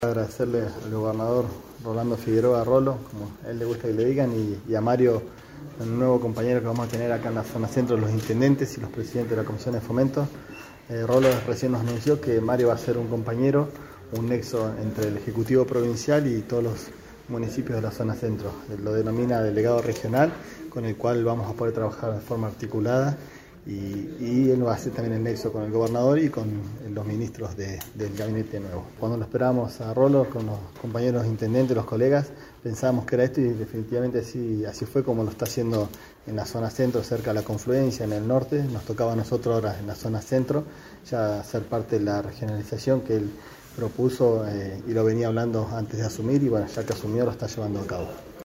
Agradecerle al gobernador Rolando Figueroa Rolo, como a él le gusta que le digan, y a Mario, un nuevo compañero que vamos a tener acá en la zona centro, los intendentes y los presidentes de la Comisión de Fomento. Rolo recién nos anunció que Mario va a ser un compañero, un nexo entre el Ejecutivo Provincial y todos los municipios de la zona centro. Él lo denomina delegado regional, con el cual vamos a poder trabajar de forma articulada. Y él va a hacer también el nexo con el gobernador y con los ministros del gabinete nuevo. Cuando lo esperábamos a Rolo con los compañeros intendentes, los colegas, pensábamos que era esto y definitivamente así fue como lo está haciendo en la zona centro, cerca de la confluencia, en el norte. Nos tocaba a nosotros ahora en la zona centro ya ser parte de la regionalización que él propuso y lo venía hablando antes de asumir, y bueno, ya que asumió lo está llevando a cabo.